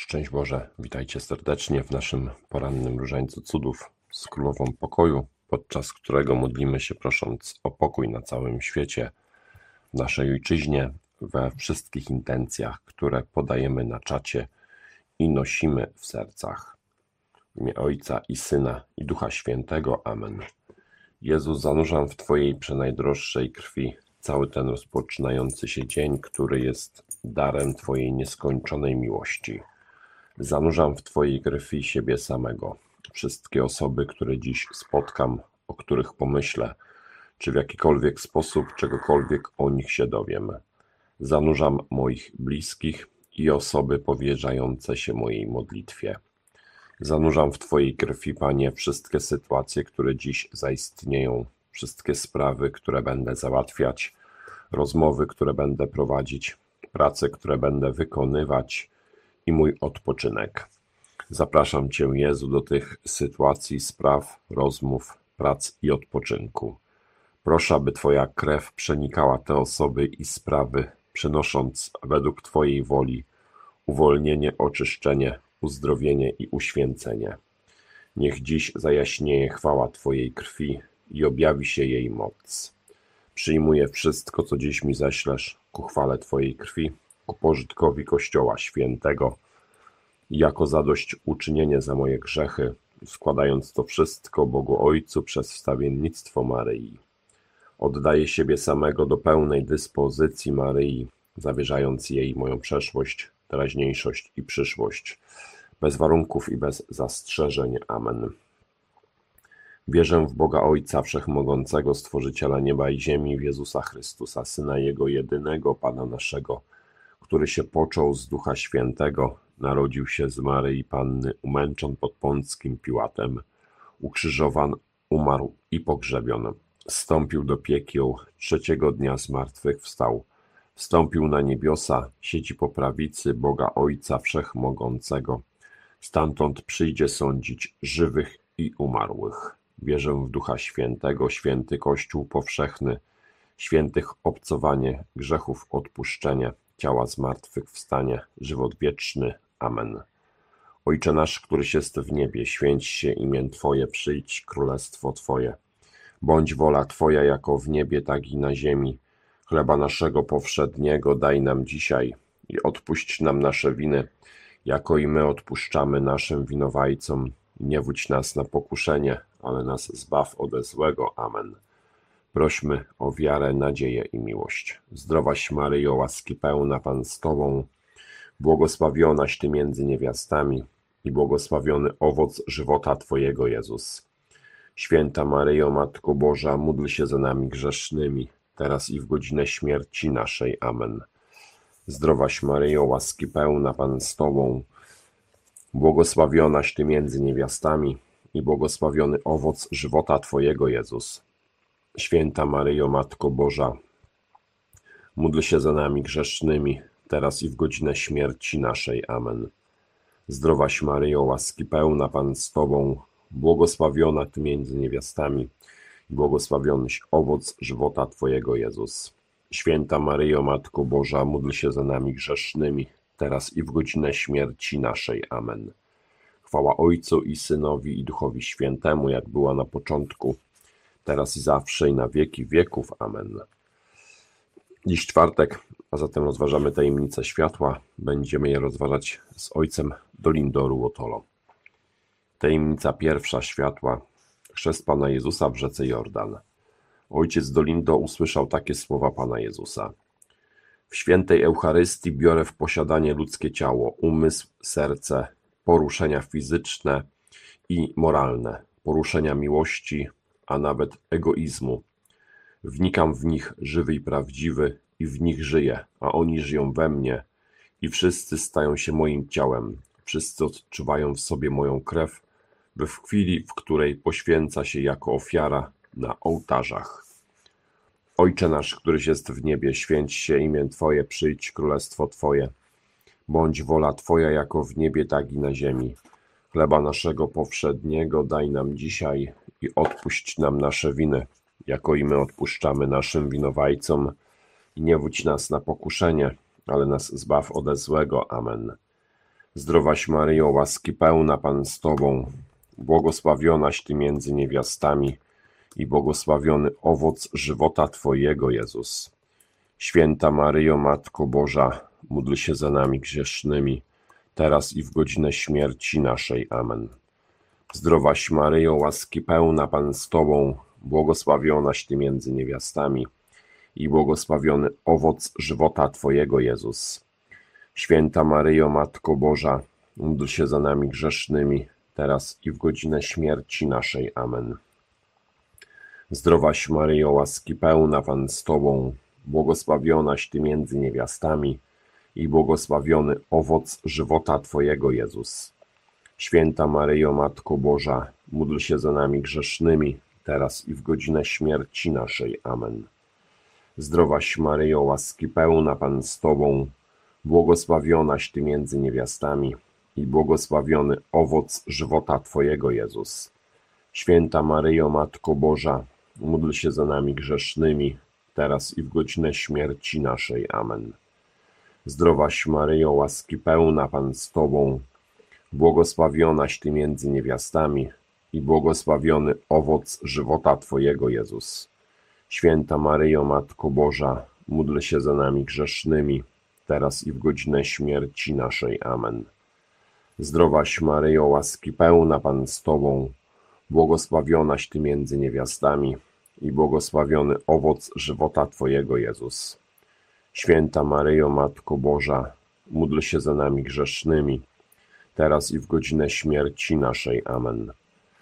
Szczęść Boże, witajcie serdecznie w naszym porannym różańcu cudów z Królową Pokoju, podczas którego modlimy się prosząc o pokój na całym świecie, w naszej ojczyźnie, we wszystkich intencjach, które podajemy na czacie i nosimy w sercach. W imię Ojca i Syna i Ducha Świętego. Amen. Jezus, zanurzam w Twojej przenajdroższej krwi cały ten rozpoczynający się dzień, który jest darem Twojej nieskończonej miłości. Zanurzam w Twojej krwi siebie samego, wszystkie osoby, które dziś spotkam, o których pomyślę, czy w jakikolwiek sposób czegokolwiek o nich się dowiem. Zanurzam moich bliskich i osoby powierzające się mojej modlitwie. Zanurzam w Twojej krwi, Panie, wszystkie sytuacje, które dziś zaistnieją, wszystkie sprawy, które będę załatwiać, rozmowy, które będę prowadzić, prace, które będę wykonywać i mój odpoczynek. Zapraszam Cię, Jezu, do tych sytuacji, spraw, rozmów, prac i odpoczynku. Proszę, aby Twoja krew przenikała te osoby i sprawy, przynosząc według Twojej woli uwolnienie, oczyszczenie, uzdrowienie i uświęcenie. Niech dziś zajaśnieje chwała Twojej krwi i objawi się jej moc. Przyjmuję wszystko, co dziś mi ześlesz, ku chwale Twojej krwi, ku pożytkowi Kościoła Świętego, jako zadośćuczynienie za moje grzechy, składając to wszystko Bogu Ojcu przez wstawiennictwo Maryi. Oddaję siebie samego do pełnej dyspozycji Maryi, zawierzając jej moją przeszłość, teraźniejszość i przyszłość, bez warunków i bez zastrzeżeń. Amen. Wierzę w Boga Ojca Wszechmogącego, Stworzyciela nieba i ziemi, w Jezusa Chrystusa, Syna Jego jedynego, Pana naszego, który się począł z Ducha Świętego, narodził się z Maryi Panny, umęczon pod Pąckim Piłatem, ukrzyżowan, umarł i pogrzebion. Zstąpił do piekieł, trzeciego dnia zmartwychwstał, wstąpił na niebiosa, siedzi po prawicy Boga Ojca Wszechmogącego. Stamtąd przyjdzie sądzić żywych i umarłych. Wierzę w Ducha Świętego, święty Kościół powszechny, świętych obcowanie, grzechów odpuszczenie, ciała zmartwychwstanie, żywot wieczny. Amen. Ojcze nasz, któryś jest w niebie, święć się imię Twoje, przyjdź królestwo Twoje. Bądź wola Twoja jako w niebie, tak i na ziemi. Chleba naszego powszedniego daj nam dzisiaj i odpuść nam nasze winy, jako i my odpuszczamy naszym winowajcom. Nie wódź nas na pokuszenie, ale nas zbaw ode złego. Amen. Prośmy o wiarę, nadzieję i miłość. Zdrowaś Maryjo, łaski pełna, Pan z Tobą, błogosławionaś Ty między niewiastami i błogosławiony owoc żywota Twojego, Jezus. Święta Maryjo, Matko Boża, módl się za nami grzesznymi, teraz i w godzinę śmierci naszej. Amen. Zdrowaś Maryjo, łaski pełna, Pan z Tobą, błogosławionaś Ty między niewiastami i błogosławiony owoc żywota Twojego, Jezus. Święta Maryjo, Matko Boża, módl się za nami grzesznymi, teraz i w godzinę śmierci naszej. Amen. Zdrowaś Maryjo, łaski pełna, Pan z Tobą, błogosławiona Ty między niewiastami i błogosławionyś owoc żywota Twojego, Jezus. Święta Maryjo, Matko Boża, módl się za nami grzesznymi, teraz i w godzinę śmierci naszej. Amen. Chwała Ojcu i Synowi i Duchowi Świętemu, jak była na początku, teraz i zawsze i na wieki wieków. Amen. Dziś czwartek, a zatem rozważamy tajemnicę światła. Będziemy je rozważać z ojcem Dolindo Ruotolo. Tajemnica pierwsza światła. Chrzest Pana Jezusa w rzece Jordan. Ojciec Dolindo usłyszał takie słowa Pana Jezusa. W świętej Eucharystii biorę w posiadanie ludzkie ciało, umysł, serce, poruszenia fizyczne i moralne, poruszenia miłości, a nawet egoizmu. Wnikam w nich żywy i prawdziwy i w nich żyję, a oni żyją we mnie i wszyscy stają się moim ciałem. Wszyscy odczuwają w sobie moją krew, by w chwili, w której poświęca się jako ofiara na ołtarzach. Ojcze nasz, któryś jest w niebie, święć się imię Twoje, przyjdź królestwo Twoje. Bądź wola Twoja jako w niebie, tak i na ziemi. Chleba naszego powszedniego daj nam dzisiaj i odpuść nam nasze winy, jako i my odpuszczamy naszym winowajcom. I nie wódź nas na pokuszenie, ale nas zbaw ode złego. Amen. Zdrowaś Maryjo, łaski pełna, Pan z Tobą, błogosławionaś Ty między niewiastami i błogosławiony owoc żywota Twojego, Jezus. Święta Maryjo, Matko Boża, módl się za nami grzesznymi, teraz i w godzinę śmierci naszej. Amen. Zdrowaś Maryjo, łaski pełna, Pan z Tobą, błogosławionaś Ty między niewiastami i błogosławiony owoc żywota Twojego, Jezus. Święta Maryjo, Matko Boża, módl się za nami grzesznymi, teraz i w godzinę śmierci naszej. Amen. Zdrowaś Maryjo, łaski pełna, Pan z Tobą, błogosławionaś Ty między niewiastami i błogosławiony owoc żywota Twojego, Jezus. Święta Maryjo, Matko Boża, módl się za nami grzesznymi, teraz i w godzinę śmierci naszej. Amen. Zdrowaś Maryjo, łaski pełna, Pan z Tobą, błogosławionaś Ty między niewiastami i błogosławiony owoc żywota Twojego, Jezus. Święta Maryjo, Matko Boża, módl się za nami grzesznymi, teraz i w godzinę śmierci naszej. Amen. Zdrowaś Maryjo, łaski pełna, Pan z Tobą, błogosławionaś Ty między niewiastami i błogosławiony owoc żywota Twojego, Jezus. Święta Maryjo, Matko Boża, módl się za nami grzesznymi, teraz i w godzinę śmierci naszej. Amen. Zdrowaś Maryjo, łaski pełna, Pan z Tobą, błogosławionaś Ty między niewiastami i błogosławiony owoc żywota Twojego, Jezus. Święta Maryjo, Matko Boża, módl się za nami grzesznymi, teraz i w godzinę śmierci naszej. Amen.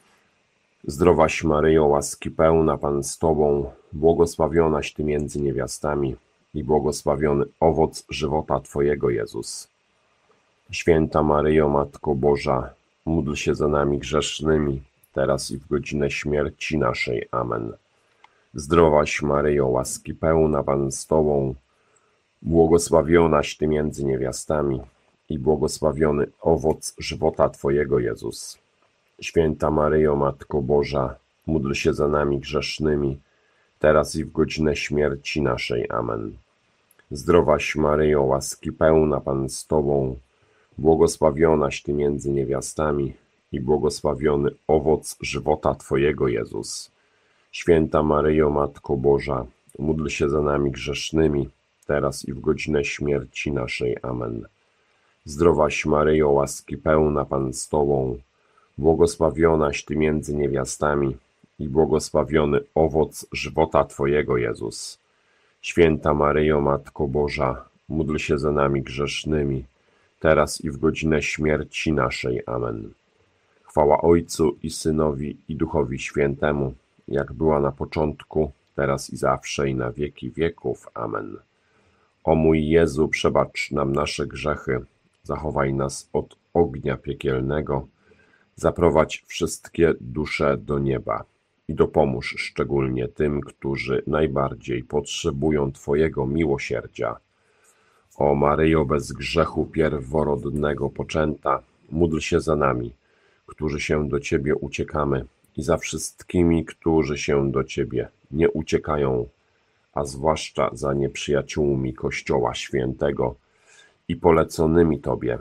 Zdrowaś Maryjo, łaski pełna, Pan z Tobą, błogosławionaś Ty między niewiastami i błogosławiony owoc żywota Twojego, Jezus. Święta Maryjo, Matko Boża, módl się za nami grzesznymi, teraz i w godzinę śmierci naszej. Amen. Zdrowaś Maryjo, łaski pełna, Pan z Tobą, błogosławionaś Ty między niewiastami i błogosławiony owoc żywota Twojego, Jezus. Święta Maryjo, Matko Boża, módl się za nami grzesznymi, teraz i w godzinę śmierci naszej. Amen. Zdrowaś Maryjo, łaski pełna, Pan z Tobą, błogosławionaś Ty między niewiastami i błogosławiony owoc żywota Twojego, Jezus. Święta Maryjo, Matko Boża, módl się za nami grzesznymi, teraz i w godzinę śmierci naszej. Amen. Zdrowaś Maryjo, łaski pełna, Pan z Tobą, błogosławionaś Ty między niewiastami i błogosławiony owoc żywota Twojego, Jezus. Święta Maryjo, Matko Boża, módl się za nami grzesznymi, teraz i w godzinę śmierci naszej. Amen. Chwała Ojcu i Synowi i Duchowi Świętemu, jak była na początku, teraz i zawsze i na wieki wieków. Amen. O mój Jezu, przebacz nam nasze grzechy, zachowaj nas od ognia piekielnego, zaprowadź wszystkie dusze do nieba i dopomóż szczególnie tym, którzy najbardziej potrzebują Twojego miłosierdzia. O Maryjo, bez grzechu pierworodnego poczęta, módl się za nami, którzy się do Ciebie uciekamy, i za wszystkimi, którzy się do Ciebie nie uciekają, a zwłaszcza za nieprzyjaciółmi Kościoła Świętego i poleconymi Tobie.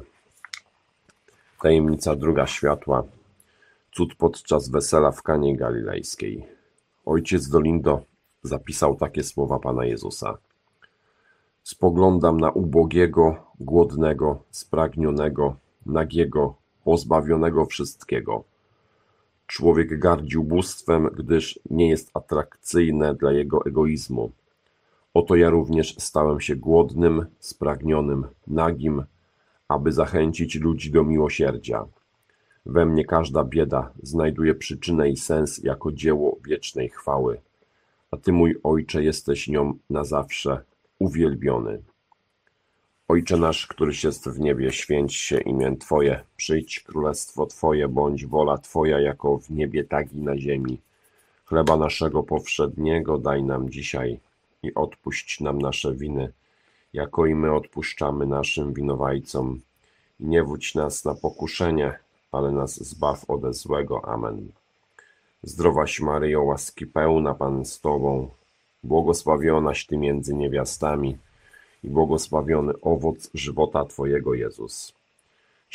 Tajemnica druga światła. Cud podczas wesela w Kanie Galilejskiej. Ojciec Dolindo zapisał takie słowa Pana Jezusa. Spoglądam na ubogiego, głodnego, spragnionego, nagiego, pozbawionego wszystkiego. Człowiek gardzi ubóstwem, gdyż nie jest atrakcyjne dla jego egoizmu. Oto ja również stałem się głodnym, spragnionym, nagim, aby zachęcić ludzi do miłosierdzia. We mnie każda bieda znajduje przyczynę i sens jako dzieło wiecznej chwały, a Ty, mój Ojcze, jesteś nią na zawsze uwielbiony. Ojcze nasz, któryś jest w niebie, święć się imię Twoje, przyjdź królestwo Twoje, bądź wola Twoja jako w niebie, tak i na ziemi. Chleba naszego powszedniego daj nam dzisiaj i odpuść nam nasze winy, jako i my odpuszczamy naszym winowajcom. I nie wódź nas na pokuszenie, ale nas zbaw ode złego. Amen. Zdrowaś Maryjo, łaski pełna, Pan z Tobą, błogosławionaś Ty między niewiastami i błogosławiony owoc żywota Twojego, Jezus.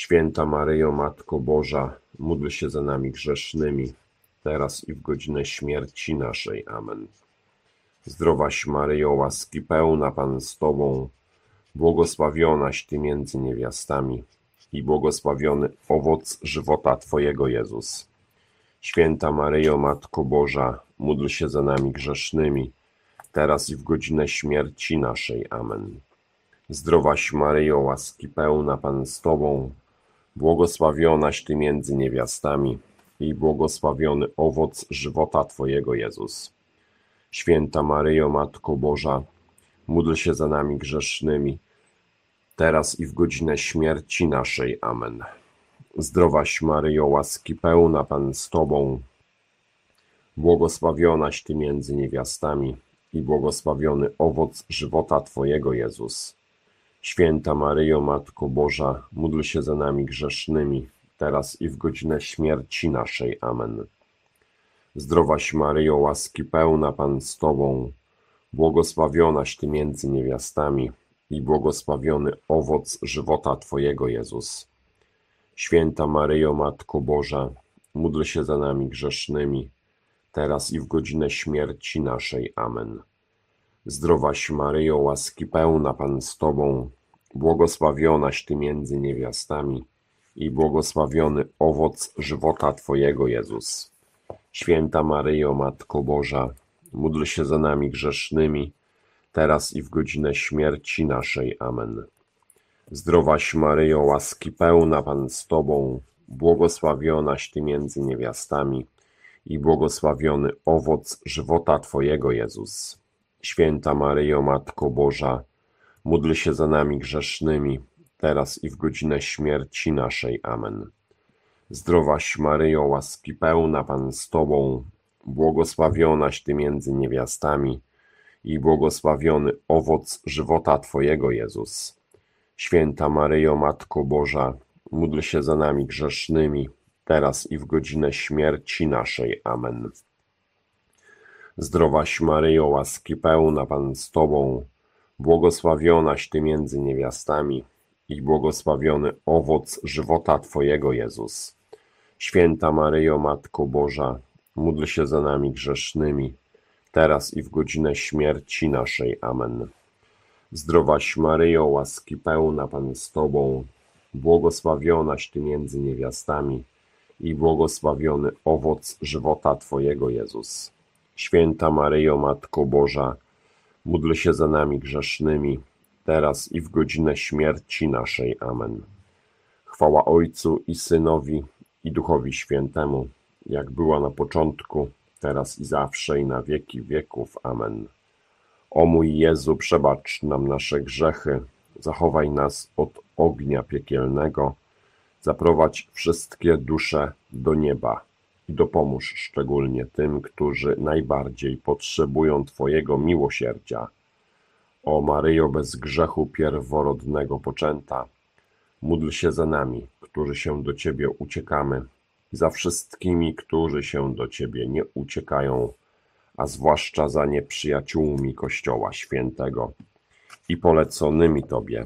Święta Maryjo, Matko Boża, módl się za nami grzesznymi, teraz i w godzinę śmierci naszej. Amen. Zdrowaś Maryjo, łaski pełna, Pan z Tobą, błogosławionaś Ty między niewiastami i błogosławiony owoc żywota Twojego, Jezus. Święta Maryjo, Matko Boża, módl się za nami grzesznymi, teraz i w godzinę śmierci naszej. Amen. Zdrowaś Maryjo, łaski pełna, Pan z Tobą, błogosławionaś Ty między niewiastami i błogosławiony owoc żywota Twojego, Jezus. Święta Maryjo, Matko Boża, módl się za nami grzesznymi, teraz i w godzinę śmierci naszej. Amen. Zdrowaś Maryjo, łaski pełna, Pan z Tobą, błogosławionaś Ty między niewiastami i błogosławiony owoc żywota Twojego, Jezus. Święta Maryjo, Matko Boża, módl się za nami grzesznymi, teraz i w godzinę śmierci naszej. Amen. Zdrowaś Maryjo, łaski pełna, Pan z Tobą, błogosławionaś Ty między niewiastami i błogosławiony owoc żywota Twojego, Jezus. Święta Maryjo, Matko Boża, módl się za nami grzesznymi, teraz i w godzinę śmierci naszej. Amen. Zdrowaś Maryjo, łaski pełna, Pan z Tobą, błogosławionaś Ty między niewiastami i błogosławiony owoc żywota Twojego, Jezus. Święta Maryjo, Matko Boża, módl się za nami grzesznymi, teraz i w godzinę śmierci naszej. Amen. Zdrowaś Maryjo, łaski pełna, Pan z Tobą, błogosławionaś Ty między niewiastami i błogosławiony owoc żywota Twojego, Jezus. Święta Maryjo, Matko Boża, módl się za nami grzesznymi, teraz i w godzinę śmierci naszej. Amen. Zdrowaś Maryjo, łaski pełna, Pan z Tobą, błogosławionaś Ty między niewiastami i błogosławiony owoc żywota Twojego, Jezus. Święta Maryjo, Matko Boża, módl się za nami grzesznymi, teraz i w godzinę śmierci naszej. Amen. Zdrowaś Maryjo, łaski pełna, Pan z Tobą, błogosławionaś Ty między niewiastami i błogosławiony owoc żywota Twojego, Jezus. Święta Maryjo, Matko Boża, módl się za nami grzesznymi, teraz i w godzinę śmierci naszej. Amen. Zdrowaś Maryjo, łaski pełna, Pan z Tobą, błogosławionaś Ty między niewiastami i błogosławiony owoc żywota Twojego, Jezus. Święta Maryjo, Matko Boża, módl się za nami grzesznymi, teraz i w godzinę śmierci naszej. Amen. Chwała Ojcu i Synowi, i Duchowi Świętemu, jak była na początku, teraz i zawsze, i na wieki wieków. Amen. O mój Jezu, przebacz nam nasze grzechy, zachowaj nas od ognia piekielnego, zaprowadź wszystkie dusze do nieba i dopomóż szczególnie tym, którzy najbardziej potrzebują Twojego miłosierdzia. O Maryjo, bez grzechu pierworodnego poczęta, módl się za nami, którzy się do Ciebie uciekamy, i za wszystkimi, którzy się do Ciebie nie uciekają, a zwłaszcza za nieprzyjaciółmi Kościoła Świętego i poleconymi Tobie.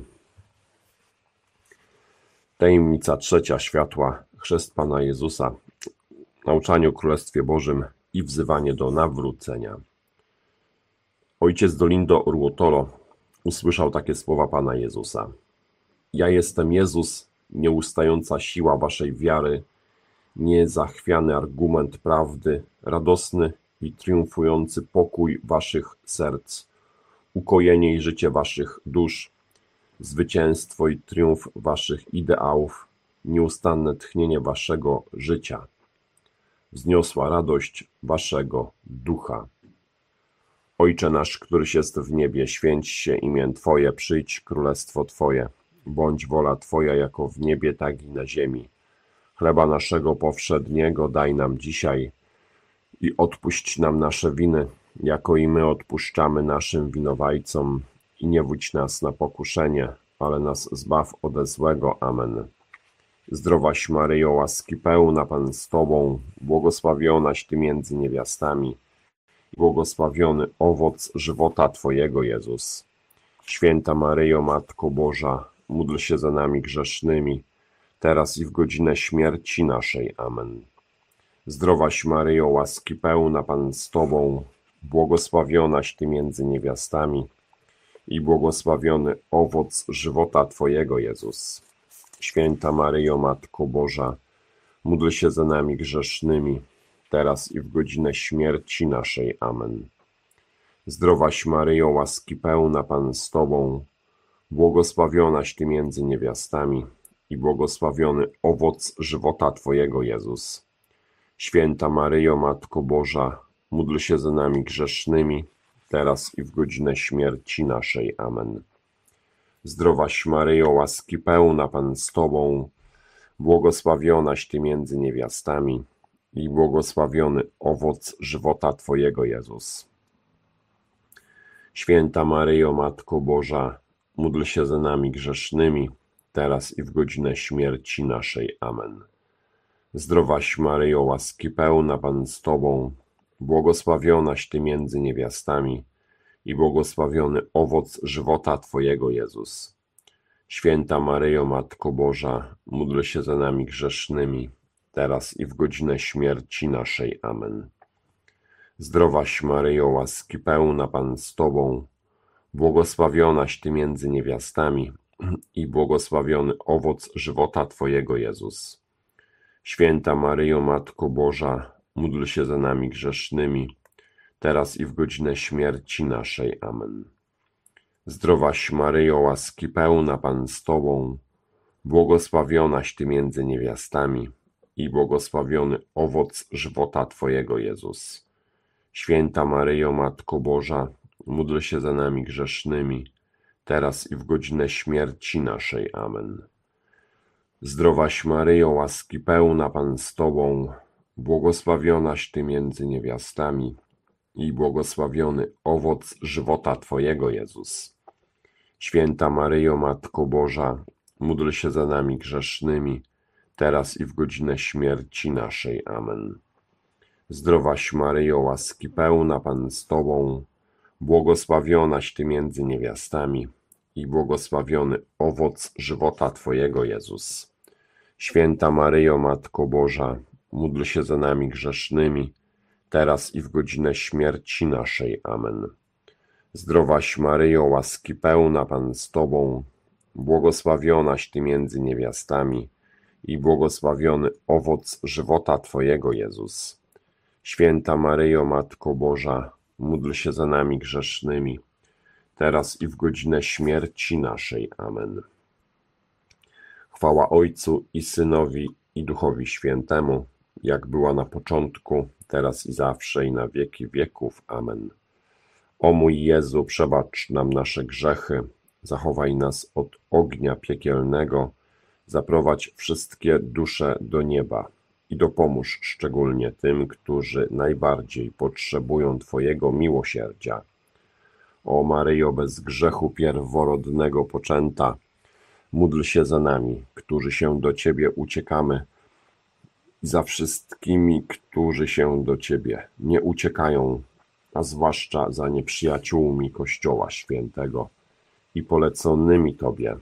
Tajemnica trzecia światła, chrzest Pana Jezusa, nauczanie o Królestwie Bożym i wzywanie do nawrócenia. Ojciec Dolindo Oruotolo usłyszał takie słowa Pana Jezusa. Ja jestem Jezus, nieustająca siła Waszej wiary, niezachwiany argument prawdy, radosny i triumfujący pokój Waszych serc, ukojenie i życie Waszych dusz, zwycięstwo i triumf Waszych ideałów, nieustanne tchnienie Waszego życia, wzniosła radość Waszego ducha. Ojcze nasz, któryś jest w niebie, święć się imię Twoje, przyjdź królestwo Twoje, bądź wola Twoja jako w niebie, tak i na ziemi. Chleba naszego powszedniego daj nam dzisiaj i odpuść nam nasze winy, jako i my odpuszczamy naszym winowajcom, i nie wódź nas na pokuszenie, ale nas zbaw ode złego. Amen. Zdrowaś Maryjo, łaski pełna, Pan z Tobą, błogosławionaś Ty między niewiastami, i błogosławiony owoc żywota Twojego, Jezus. Święta Maryjo, Matko Boża, módl się za nami grzesznymi, teraz i w godzinę śmierci naszej. Amen. Zdrowaś Maryjo, łaski pełna, Pan z Tobą, błogosławionaś Ty między niewiastami i błogosławiony owoc żywota Twojego, Jezus. Święta Maryjo, Matko Boża, módl się za nami grzesznymi, teraz i w godzinę śmierci naszej. Amen. Zdrowaś Maryjo, łaski pełna, Pan z Tobą, błogosławionaś Ty między niewiastami i błogosławiony owoc żywota Twojego, Jezus. Święta Maryjo, Matko Boża, módl się za nami grzesznymi, teraz i w godzinę śmierci naszej. Amen. Zdrowaś Maryjo, łaski pełna, Pan z Tobą, błogosławionaś Ty między niewiastami i błogosławiony owoc żywota Twojego, Jezus. Święta Maryjo, Matko Boża, módl się za nami grzesznymi, teraz i w godzinę śmierci naszej. Amen. Zdrowaś Maryjo, łaski pełna, Pan z Tobą, błogosławionaś Ty między niewiastami i błogosławiony owoc żywota Twojego, Jezus. Święta Maryjo, Matko Boża, módl się za nami grzesznymi, teraz i w godzinę śmierci naszej. Amen. Zdrowaś Maryjo, łaski pełna, Pan z Tobą, błogosławionaś Ty między niewiastami i błogosławiony owoc żywota Twojego, Jezus. Święta Maryjo, Matko Boża, módl się za nami grzesznymi, teraz i w godzinę śmierci naszej. Amen. Zdrowaś Maryjo, łaski pełna, Pan z Tobą, błogosławionaś Ty między niewiastami i błogosławiony owoc żywota Twojego, Jezus. Święta Maryjo, Matko Boża, módl się za nami grzesznymi, teraz i w godzinę śmierci naszej. Amen. Zdrowaś Maryjo, łaski pełna, Pan z Tobą, błogosławionaś Ty między niewiastami i błogosławiony owoc żywota Twojego, Jezus. Święta Maryjo, Matko Boża, módl się za nami grzesznymi, teraz i w godzinę śmierci naszej. Amen. Zdrowaś Maryjo, łaski pełna, Pan z Tobą, błogosławionaś Ty między niewiastami i błogosławiony owoc żywota Twojego, Jezus. Święta Maryjo, Matko Boża, módl się za nami grzesznymi, teraz i w godzinę śmierci naszej. Amen. Zdrowaś Maryjo, łaski pełna, Pan z Tobą, błogosławionaś Ty między niewiastami i błogosławiony owoc żywota Twojego, Jezus. Święta Maryjo, Matko Boża, módl się za nami grzesznymi, teraz i w godzinę śmierci naszej. Amen. Chwała Ojcu i Synowi i Duchowi Świętemu, jak była na początku, teraz i zawsze i na wieki wieków. Amen. O mój Jezu, przebacz nam nasze grzechy, zachowaj nas od ognia piekielnego, zaprowadź wszystkie dusze do nieba i dopomóż szczególnie tym, którzy najbardziej potrzebują Twojego miłosierdzia. O Maryjo, bez grzechu pierworodnego poczęta, módl się za nami, którzy się do Ciebie uciekamy, i za wszystkimi, którzy się do Ciebie nie uciekają, a zwłaszcza za nieprzyjaciółmi Kościoła Świętego i poleconymi Tobie.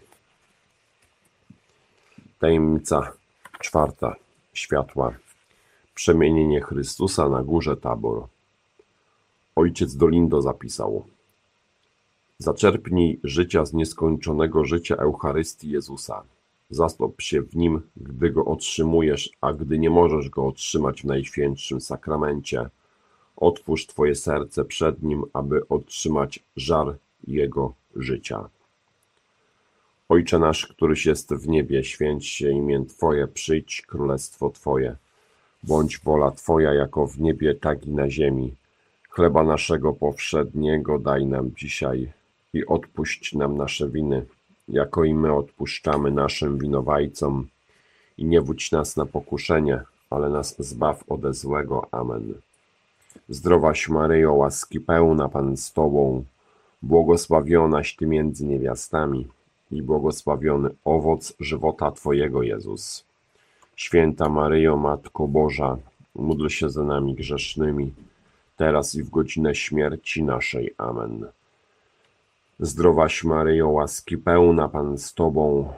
Tajemnica czwarta. Światła. Przemienienie Chrystusa na górze Tabor. Ojciec Dolindo zapisał: zaczerpnij życia z nieskończonego życia Eucharystii Jezusa. Zastąp się w Nim, gdy Go otrzymujesz, a gdy nie możesz Go otrzymać w Najświętszym Sakramencie, otwórz Twoje serce przed Nim, aby otrzymać żar Jego życia. Ojcze nasz, któryś jest w niebie, święć się imię Twoje, przyjdź królestwo Twoje. Bądź wola Twoja jako w niebie, tak i na ziemi. Chleba naszego powszedniego daj nam dzisiaj i odpuść nam nasze winy, jako i my odpuszczamy naszym winowajcom. I nie wódź nas na pokuszenie, ale nas zbaw ode złego. Amen. Zdrowaś Maryjo, łaski pełna, Pan z Tobą, błogosławionaś Ty między niewiastami i błogosławiony owoc żywota Twojego, Jezus. Święta Maryjo, Matko Boża, módl się za nami grzesznymi, teraz i w godzinę śmierci naszej. Amen. Zdrowaś Maryjo, łaski pełna, Pan z Tobą,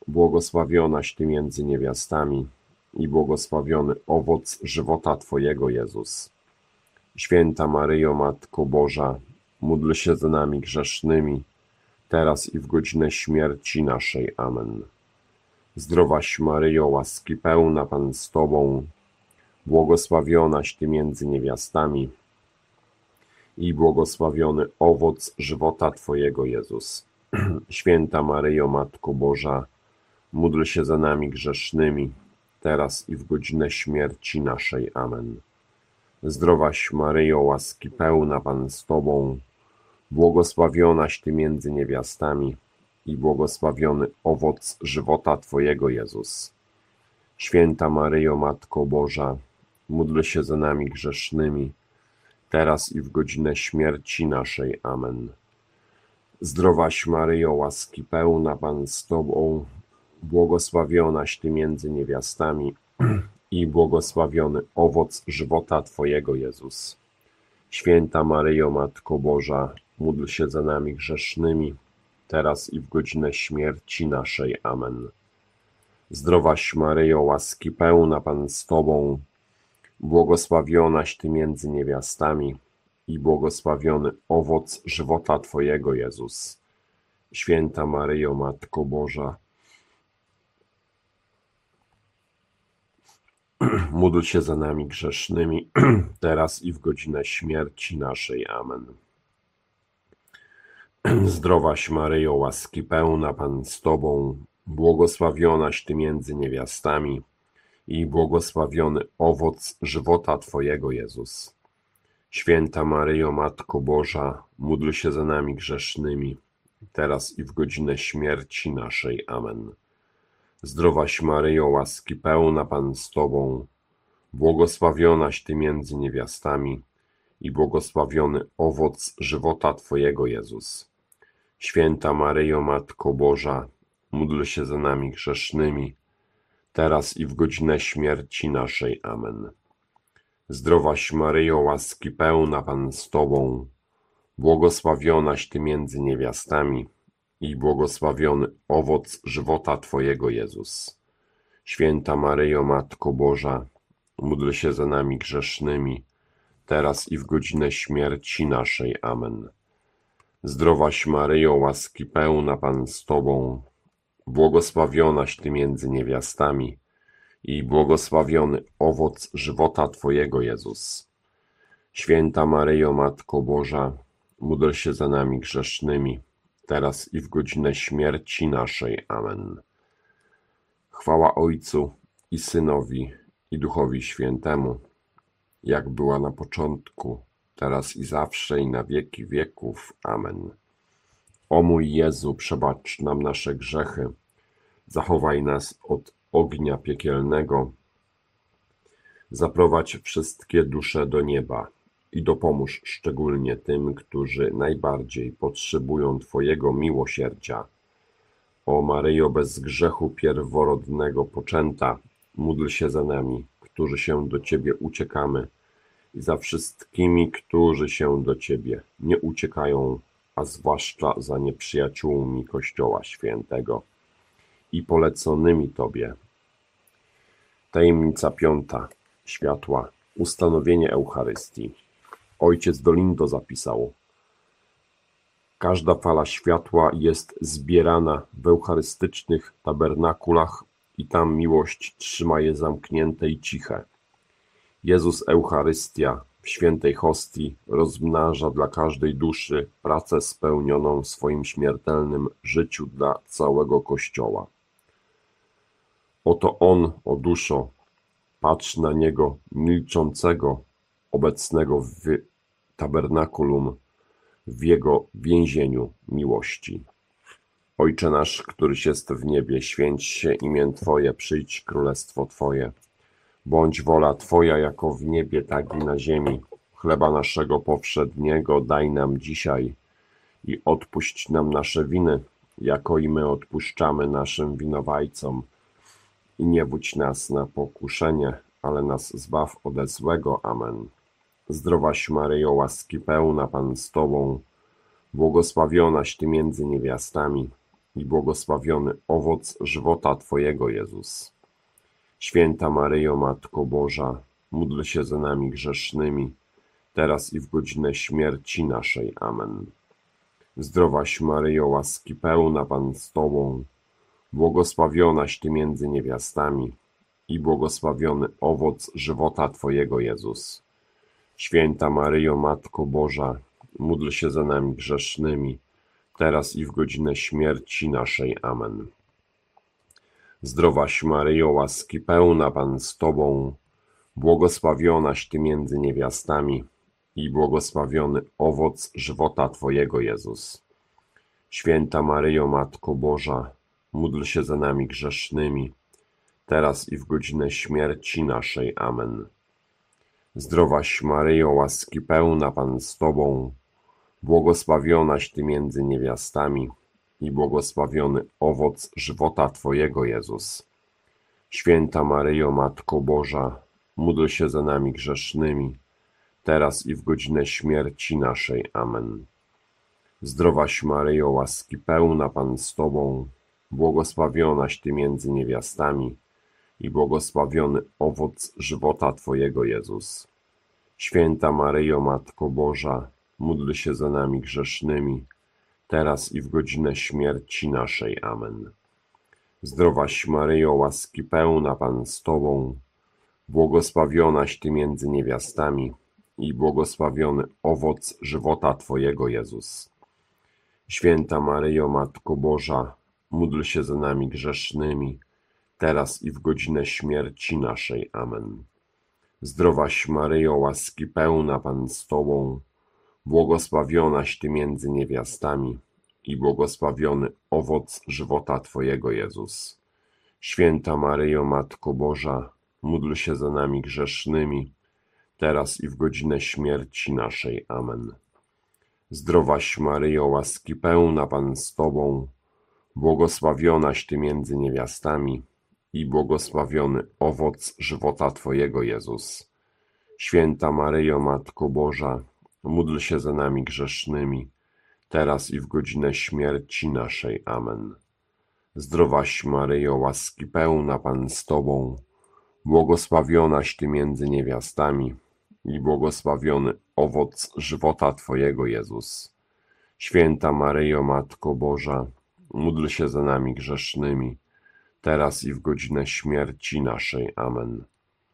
błogosławionaś Ty między niewiastami i błogosławiony owoc żywota Twojego, Jezus. Święta Maryjo, Matko Boża, módl się za nami grzesznymi, teraz i w godzinę śmierci naszej. Amen. Zdrowaś Maryjo, łaski pełna, Pan z Tobą, błogosławionaś Ty między niewiastami i błogosławiony owoc żywota Twojego, Jezus. Święta Maryjo, Matko Boża, módl się za nami grzesznymi, teraz i w godzinę śmierci naszej. Amen. Zdrowaś Maryjo, łaski pełna, Pan z Tobą, błogosławionaś Ty między niewiastami i błogosławiony owoc żywota Twojego, Jezus. Święta Maryjo, Matko Boża, módl się za nami grzesznymi, teraz i w godzinę śmierci naszej. Amen. Zdrowaś Maryjo, łaski pełna, Pan z Tobą, błogosławionaś Ty między niewiastami i błogosławiony owoc żywota Twojego, Jezus. Święta Maryjo, Matko Boża, módl się za nami grzesznymi, teraz i w godzinę śmierci naszej. Amen. Zdrowaś Maryjo, łaski pełna, Pan z Tobą, błogosławionaś Ty między niewiastami i błogosławiony owoc żywota Twojego, Jezus. Święta Maryjo, Matko Boża, módl się za nami grzesznymi, teraz i w godzinę śmierci naszej. Amen. Zdrowaś Maryjo, łaski pełna, Pan z Tobą, błogosławionaś Ty między niewiastami i błogosławiony owoc żywota Twojego, Jezus. Święta Maryjo, Matko Boża, módl się za nami grzesznymi, teraz i w godzinę śmierci naszej. Amen. Zdrowaś Maryjo, łaski pełna, Pan z Tobą, błogosławionaś Ty między niewiastami i błogosławiony owoc żywota Twojego, Jezus. Święta Maryjo, Matko Boża, módl się za nami grzesznymi, teraz i w godzinę śmierci naszej. Amen. Zdrowaś Maryjo, łaski pełna, Pan z Tobą, błogosławionaś Ty między niewiastami i błogosławiony owoc żywota Twojego, Jezus. Święta Maryjo, Matko Boża, módl się za nami grzesznymi, teraz i w godzinę śmierci naszej. Amen. Zdrowaś Maryjo, łaski pełna, Pan z Tobą, błogosławionaś Ty między niewiastami i błogosławiony owoc żywota Twojego, Jezus. Święta Maryjo, Matko Boża, módl się za nami grzesznymi, teraz i w godzinę śmierci naszej. Amen. Chwała Ojcu i Synowi, i Duchowi Świętemu, jak była na początku, teraz i zawsze, i na wieki wieków. Amen. O mój Jezu, przebacz nam nasze grzechy, zachowaj nas od ognia piekielnego, zaprowadź wszystkie dusze do nieba i dopomóż szczególnie tym, którzy najbardziej potrzebują Twojego miłosierdzia. O Maryjo, bez grzechu pierworodnego poczęta, módl się za nami, którzy się do Ciebie uciekamy, i za wszystkimi, którzy się do Ciebie nie uciekają, a zwłaszcza za nieprzyjaciółmi Kościoła Świętego i poleconymi Tobie. Tajemnica piąta. Światła. Ustanowienie Eucharystii. Ojciec Dolindo zapisał: każda fala światła jest zbierana w eucharystycznych tabernakulach i tam miłość trzyma je zamknięte i ciche. Jezus Eucharystia w świętej hostii rozmnaża dla każdej duszy pracę spełnioną w swoim śmiertelnym życiu dla całego Kościoła. Oto On, o duszo, patrz na Niego milczącego, obecnego w tabernakulum, w Jego więzieniu miłości. Ojcze nasz, któryś jest w niebie, święć się imię Twoje, przyjdź królestwo Twoje. Bądź wola Twoja jako w niebie, tak i na ziemi. Chleba naszego powszedniego daj nam dzisiaj i odpuść nam nasze winy, jako i my odpuszczamy naszym winowajcom. I nie wódź nas na pokuszenie, ale nas zbaw ode złego. Amen. Zdrowaś Maryjo, łaski pełna, Pan z Tobą, błogosławionaś Ty między niewiastami i błogosławiony owoc żywota Twojego, Jezus. Święta Maryjo, Matko Boża, módl się za nami grzesznymi, teraz i w godzinę śmierci naszej. Amen. Zdrowaś Maryjo, łaski pełna, Pan z Tobą, błogosławionaś Ty między niewiastami i błogosławiony owoc żywota Twojego, Jezus. Święta Maryjo, Matko Boża, módl się za nami grzesznymi, teraz i w godzinę śmierci naszej. Amen. Zdrowaś Maryjo, łaski pełna, Pan z Tobą, błogosławionaś Ty między niewiastami i błogosławiony owoc żywota Twojego, Jezus. Święta Maryjo, Matko Boża, módl się za nami grzesznymi, teraz i w godzinę śmierci naszej. Amen. Zdrowaś Maryjo, łaski pełna, Pan z Tobą, błogosławionaś Ty między niewiastami i błogosławiony owoc żywota Twojego, Jezus. Święta Maryjo, Matko Boża, módl się za nami grzesznymi, teraz i w godzinę śmierci naszej. Amen. Zdrowaś Maryjo, łaski pełna, Pan z Tobą, błogosławionaś Ty między niewiastami i błogosławiony owoc żywota Twojego, Jezus. Święta Maryjo, Matko Boża, módl się za nami grzesznymi, teraz i w godzinę śmierci naszej. Amen. Zdrowaś Maryjo, łaski pełna, Pan z Tobą, błogosławionaś Ty między niewiastami i błogosławiony owoc żywota Twojego, Jezus. Święta Maryjo, Matko Boża, módl się za nami grzesznymi, teraz i w godzinę śmierci naszej. Amen. Zdrowaś Maryjo, łaski pełna, Pan z Tobą, błogosławionaś Ty między niewiastami i błogosławiony owoc żywota Twojego, Jezus. Święta Maryjo, Matko Boża, módl się za nami grzesznymi, teraz i w godzinę śmierci naszej. Amen. Zdrowaś Maryjo, łaski pełna, Pan z Tobą, błogosławionaś Ty między niewiastami i błogosławiony owoc żywota Twojego, Jezus. Święta Maryjo, Matko Boża, módl się za nami grzesznymi, teraz i w godzinę śmierci naszej. Amen. Zdrowaś Maryjo, łaski pełna, Pan z Tobą, błogosławionaś Ty między niewiastami i błogosławiony owoc żywota Twojego, Jezus. Święta Maryjo, Matko Boża, módl się za nami grzesznymi, teraz i w godzinę śmierci naszej. Amen.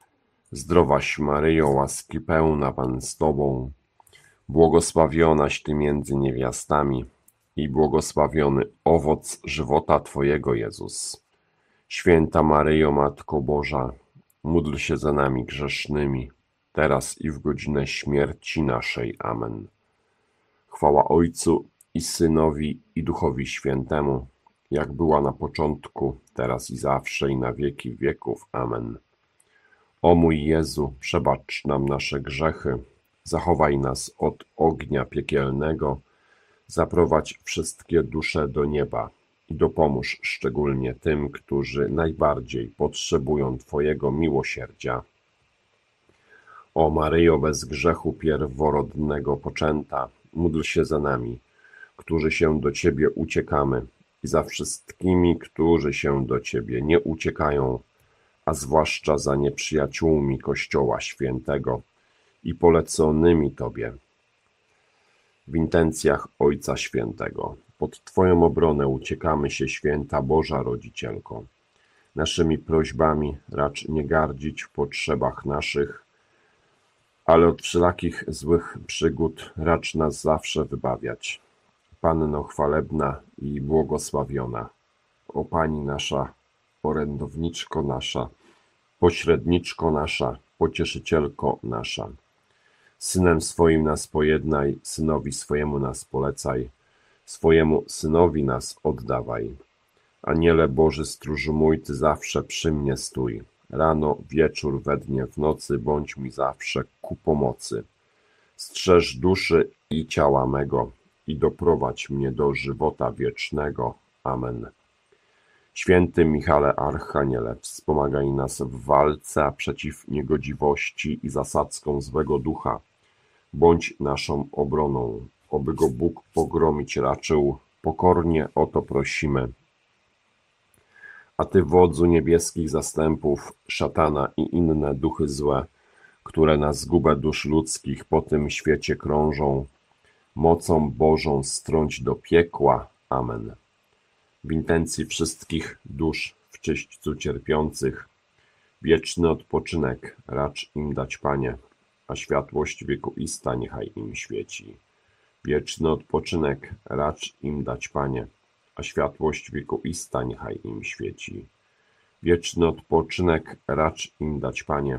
Zdrowaś Maryjo, łaski pełna, Pan z Tobą, błogosławionaś Ty między niewiastami i błogosławiony owoc żywota Twojego, Jezus. Święta Maryjo, Matko Boża, módl się za nami grzesznymi, teraz i w godzinę śmierci naszej. Amen. Chwała Ojcu i Synowi i Duchowi Świętemu, jak była na początku, teraz i zawsze i na wieki wieków. Amen. O mój Jezu, przebacz nam nasze grzechy, zachowaj nas od ognia piekielnego, zaprowadź wszystkie dusze do nieba i dopomóż szczególnie tym, którzy najbardziej potrzebują Twojego miłosierdzia. O Maryjo, bez grzechu pierworodnego poczęta, módl się za nami, którzy się do Ciebie uciekamy, i za wszystkimi, którzy się do Ciebie nie uciekają, a zwłaszcza za nieprzyjaciółmi Kościoła Świętego i poleconymi Tobie. W intencjach Ojca Świętego, pod Twoją obronę uciekamy się, Święta Boża Rodzicielko. Naszymi prośbami racz nie gardzić w potrzebach naszych, ale od wszelakich złych przygód racz nas zawsze wybawiać. Panno chwalebna i błogosławiona, o Pani nasza, orędowniczko nasza, pośredniczko nasza, pocieszycielko nasza. Synem swoim nas pojednaj, Synowi swojemu nas polecaj, swojemu Synowi nas oddawaj. Aniele Boży, stróżu mój, Ty zawsze przy mnie stój. Rano, wieczór, we dnie, w nocy, bądź mi zawsze ku pomocy. Strzeż duszy i ciała mego i doprowadź mnie do żywota wiecznego. Amen. Święty Michale Archaniele, wspomagaj nas w walce przeciw niegodziwości i zasadzkom złego ducha. Bądź naszą obroną, oby go Bóg pogromić raczył pokornie o to prosimy. A Ty, wodzu niebieskich zastępów, szatana i inne duchy złe, które na zgubę dusz ludzkich po tym świecie krążą, mocą Bożą strąć do piekła. Amen. W intencji wszystkich dusz w czyśćcu cierpiących, wieczny odpoczynek racz im dać, Panie, a światłość wiekuista niechaj im świeci. Wieczny odpoczynek racz im dać, Panie, a światłość wiekuista niechaj im świeci. Wieczny odpoczynek racz im dać, Panie,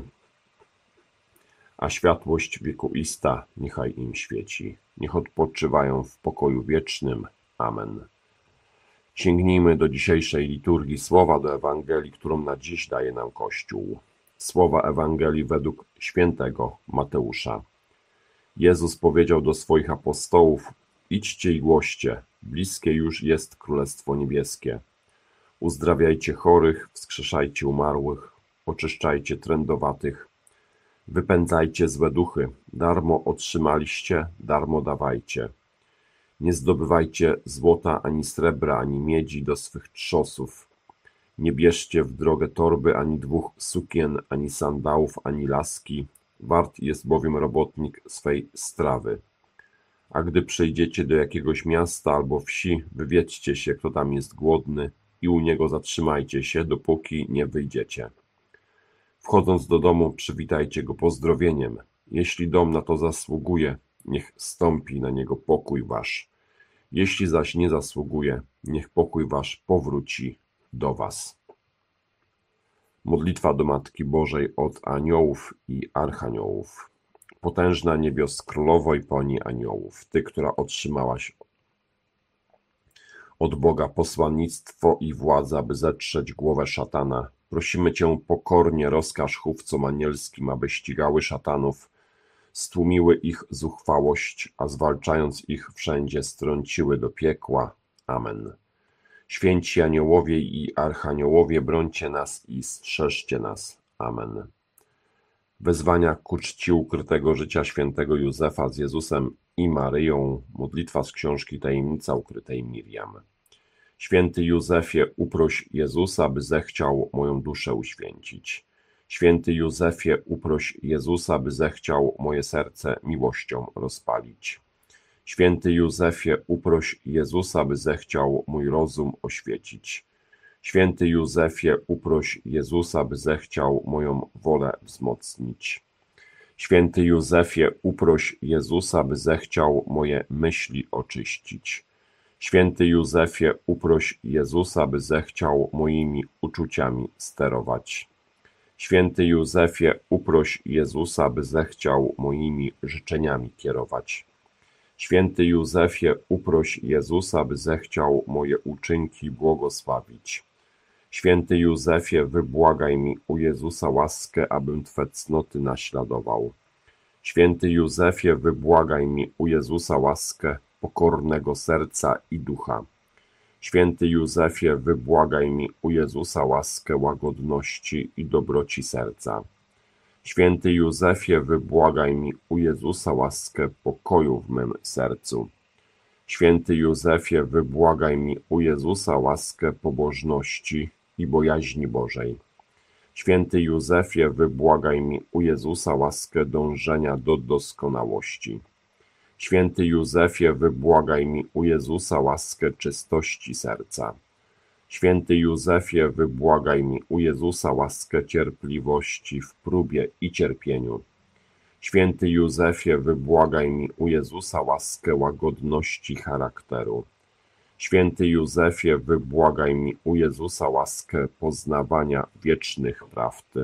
a światłość wiekuista niechaj im świeci. Niech odpoczywają w pokoju wiecznym. Amen. Sięgnijmy do dzisiejszej liturgii słowa, do Ewangelii, którą na dziś daje nam Kościół. Słowa Ewangelii według świętego Mateusza. Jezus powiedział do swoich apostołów: idźcie i głoście, bliskie już jest Królestwo Niebieskie. Uzdrawiajcie chorych, wskrzeszajcie umarłych, oczyszczajcie trędowatych, wypędzajcie złe duchy, darmo otrzymaliście, darmo dawajcie. Nie zdobywajcie złota, ani srebra, ani miedzi do swych trzosów. Nie bierzcie w drogę torby, ani 2 sukien, ani sandałów, ani laski. Wart jest bowiem robotnik swej strawy. A gdy przyjdziecie do jakiegoś miasta albo wsi, wywiedźcie się, kto tam jest głodny, i u niego zatrzymajcie się, dopóki nie wyjdziecie. Wchodząc do domu, przywitajcie go pozdrowieniem. Jeśli dom na to zasługuje, niech stąpi na niego pokój wasz. Jeśli zaś nie zasługuje, niech pokój wasz powróci do was. Modlitwa do Matki Bożej od aniołów i archaniołów. Potężna niebios królowo i pani aniołów, Ty, która otrzymałaś od Boga posłannictwo i władzę, aby zetrzeć głowę szatana, prosimy Cię pokornie, rozkaż chówcom anielskim, aby ścigały szatanów, stłumiły ich zuchwałość, a zwalczając ich wszędzie strąciły do piekła. Amen. Święci aniołowie i archaniołowie, brońcie nas i strzeżcie nas. Amen. Wezwania ku czci ukrytego życia świętego Józefa z Jezusem i Maryją. Modlitwa z książki Tajemnica ukrytej Miriam. Święty Józefie, uproś Jezusa, by zechciał moją duszę uświęcić. Święty Józefie, uproś Jezusa, by zechciał moje serce miłością rozpalić. Święty Józefie, uproś Jezusa, by zechciał mój rozum oświecić. Święty Józefie, uproś Jezusa, by zechciał moją wolę wzmocnić. Święty Józefie, uproś Jezusa, by zechciał moje myśli oczyścić. Święty Józefie, uproś Jezusa, by zechciał moimi uczuciami sterować. Święty Józefie, uproś Jezusa, by zechciał moimi życzeniami kierować. Święty Józefie, uproś Jezusa, by zechciał moje uczynki błogosławić. Święty Józefie, wybłagaj mi u Jezusa łaskę, abym Twe cnoty naśladował. Święty Józefie, wybłagaj mi u Jezusa łaskę pokornego serca i ducha. Święty Józefie, wybłagaj mi u Jezusa łaskę łagodności i dobroci serca. Święty Józefie, wybłagaj mi u Jezusa łaskę pokoju w mym sercu. Święty Józefie, wybłagaj mi u Jezusa łaskę pobożności i bojaźni Bożej. Święty Józefie, wybłagaj mi u Jezusa łaskę dążenia do doskonałości. Święty Józefie, wybłagaj mi u Jezusa łaskę czystości serca. Święty Józefie, wybłagaj mi u Jezusa łaskę cierpliwości w próbie i cierpieniu. Święty Józefie, wybłagaj mi u Jezusa łaskę łagodności charakteru. Święty Józefie, wybłagaj mi u Jezusa łaskę poznawania wiecznych prawd.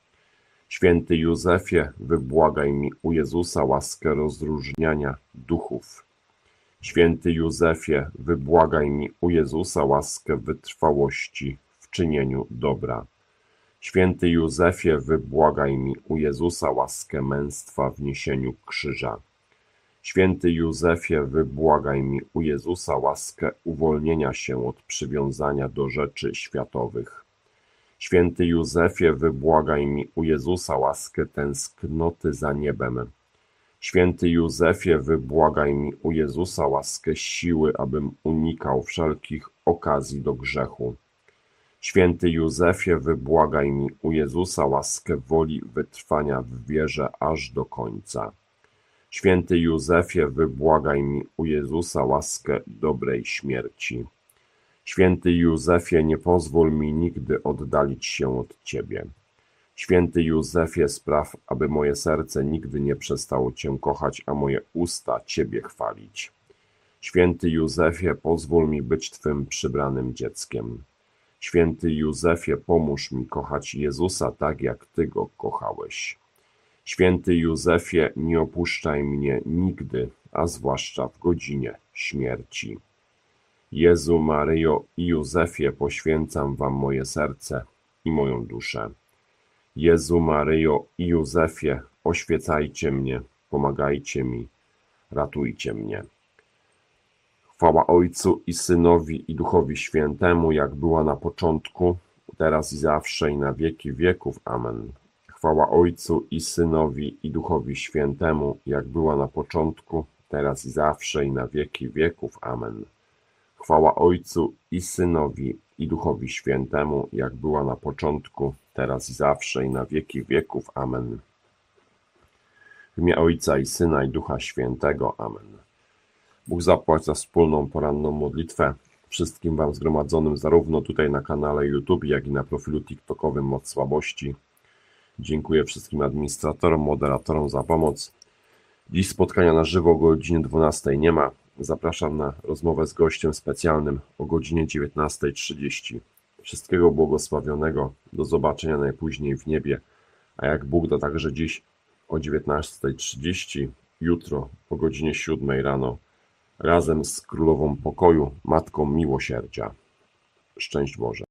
Święty Józefie, wybłagaj mi u Jezusa łaskę rozróżniania duchów. Święty Józefie, wybłagaj mi u Jezusa łaskę wytrwałości w czynieniu dobra. Święty Józefie, wybłagaj mi u Jezusa łaskę męstwa w niesieniu krzyża. Święty Józefie, wybłagaj mi u Jezusa łaskę uwolnienia się od przywiązania do rzeczy światowych. Święty Józefie, wybłagaj mi u Jezusa łaskę tęsknoty za niebem. Święty Józefie, wybłagaj mi u Jezusa łaskę siły, abym unikał wszelkich okazji do grzechu. Święty Józefie, wybłagaj mi u Jezusa łaskę woli wytrwania w wierze aż do końca. Święty Józefie, wybłagaj mi u Jezusa łaskę dobrej śmierci. Święty Józefie, nie pozwól mi nigdy oddalić się od Ciebie. Święty Józefie, spraw, aby moje serce nigdy nie przestało Cię kochać, a moje usta Ciebie chwalić. Święty Józefie, pozwól mi być Twym przybranym dzieckiem. Święty Józefie, pomóż mi kochać Jezusa tak, jak Ty Go kochałeś. Święty Józefie, nie opuszczaj mnie nigdy, a zwłaszcza w godzinie śmierci. Jezu, Maryjo i Józefie, poświęcam Wam moje serce i moją duszę. Jezu, Maryjo i Józefie, oświecajcie mnie, pomagajcie mi, ratujcie mnie. Chwała Ojcu i Synowi i Duchowi Świętemu, jak była na początku, teraz i zawsze i na wieki wieków. Amen. Chwała Ojcu i Synowi i Duchowi Świętemu, jak była na początku, teraz i zawsze i na wieki wieków. Amen. Chwała Ojcu i Synowi i Duchowi Świętemu, jak była na początku, teraz i zawsze i na wieki wieków. Amen. W imię Ojca i Syna i Ducha Świętego. Amen. Bóg zapłać za wspólną poranną modlitwę wszystkim Wam zgromadzonym zarówno tutaj na kanale YouTube, jak i na profilu TikTokowym Moc Słabości. Dziękuję wszystkim administratorom, moderatorom za pomoc. Dziś spotkania na żywo o godzinie 12 nie ma. Zapraszam na rozmowę z gościem specjalnym o godzinie 19:30. Wszystkiego błogosławionego. Do zobaczenia najpóźniej w niebie. A jak Bóg da, także dziś o 19:30, jutro o godzinie 7 rano, razem z Królową Pokoju, Matką Miłosierdzia. Szczęść Boże.